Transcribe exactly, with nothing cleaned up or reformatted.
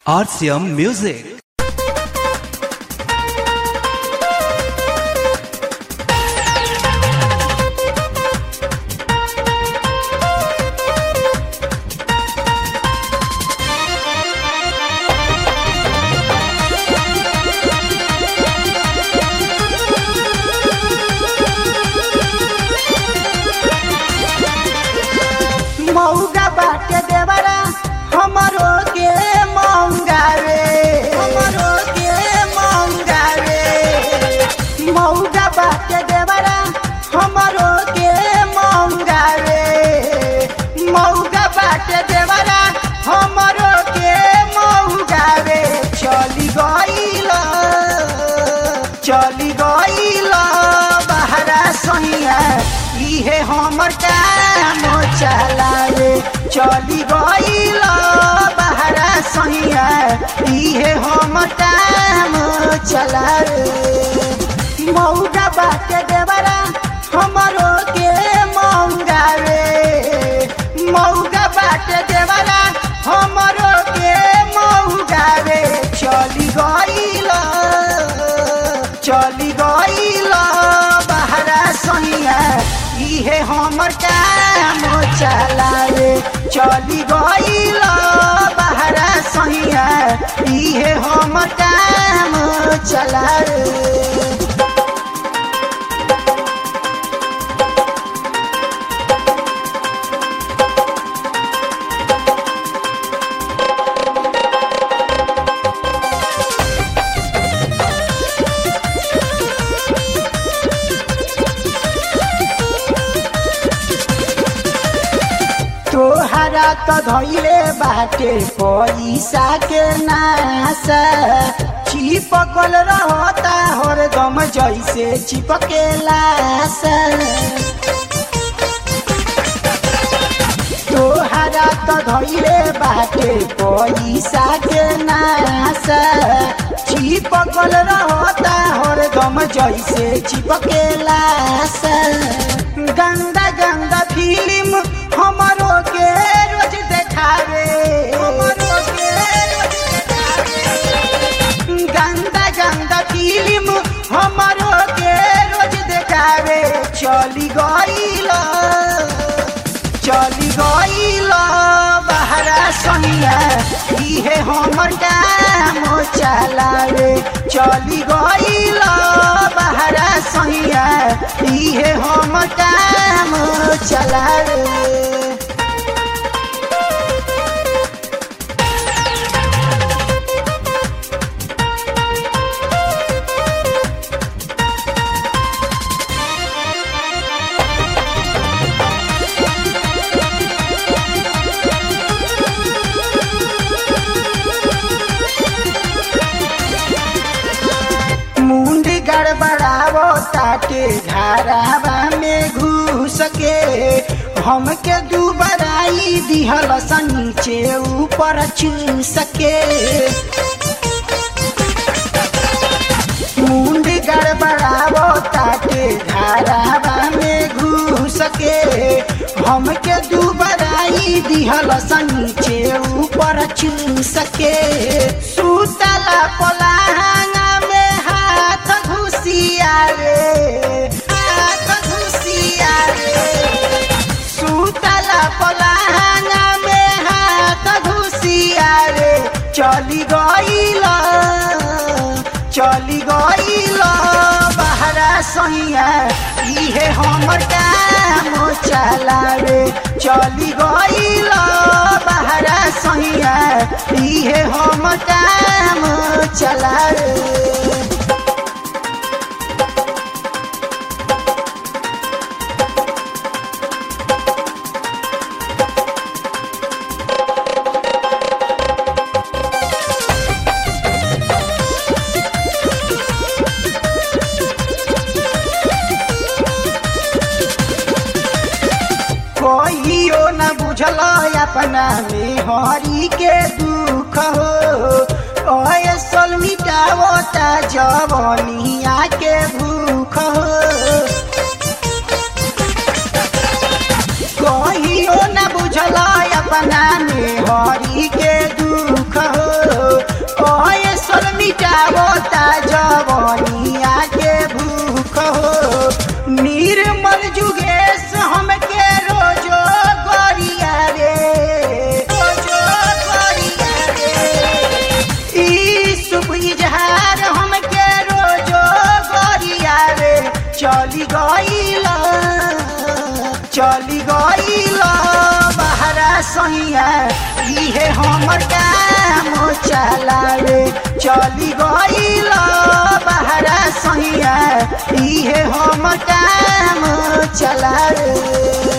R C M Music. मौगा बाटे देवरा हमरो के मौगा रे हमरो के मौगा रे मौगा बाटे देवरा हमरो के मौगा रे मौगा बाटे देवरा हमरो के मौगा रे चली गइल चली गइल बहरा सैया इहे हमर काम चलावे चली गइल बहरा सैया इहे हमर काम चलावे मौगा बाटे देवरा हमरो के मौगा रे मौगा बाटे देवरा हमरो के मौगा रे चली गइल चली गइल बहरा सैया इहे हमर काम चलावे चली गइल बहरा सैया इहे हमर काम चलावे तोहरा तो धैले बाटे पैसा के नासा चिपकल रहता हरदम जैसे चिपकेला तोहरा तो धैले बाटे पैसा के नासा चिपकल रहता हरदम जैसे चिपकेला गंदा गंदा फिल्म हमरो के रोज देखावे हमरो के रोज देखावे गंदा गंदा फिल्म हमरो के रोज देखावे चली गइल चली गइल बहरा सैया इहे हमर काम चलावे चली गइल बहरा सैया इहे हमर काम चलावे गड़बड़ावो ताके घरावा में घुस के हमके दुबराई दिहल नीचे ऊपर चूस के मुंड गड़बड़ावो ताके घरावा में घुस के हमके दुबराई दिहल नीचे ऊपर चूस के सुतला पलांगा में हाथ घुसिया रे हाथ घुसिया रे सुतला पलांगा में हाथ घुसिया रे चली गइल चली गइल बहरा सैया इहे हमर काम चलावे चली गइल बहरा सैया इहे हमर काम चलावे कहियो न बुझल अपना में हरी के दुख हो ऐसल मिटावता जवनिया के भूख हो कहियो न बुझल अपना में हरी के दुख हो मिटावता जवनिया के भूख हो। निर्मल जुगेश हमके रोजो गरिया रे, रोजो गरिया रे। ई शुभ इजहार हमके रोजो गरिया रे। चली गईला चली गईला बहरा सैया इहे हमर काम चलावे। चली गईला बहरा सैया इहे हमर काम चलावे।